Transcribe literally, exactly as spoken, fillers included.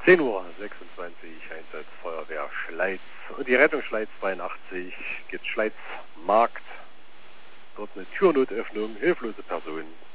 zehn Uhr sechsundzwanzig, Einsatz Feuerwehr Schleiz. Und die Rettung Schleiz zweiundachtzig geht Schleiz Markt. Dort eine Türnotöffnung, hilflose Personen.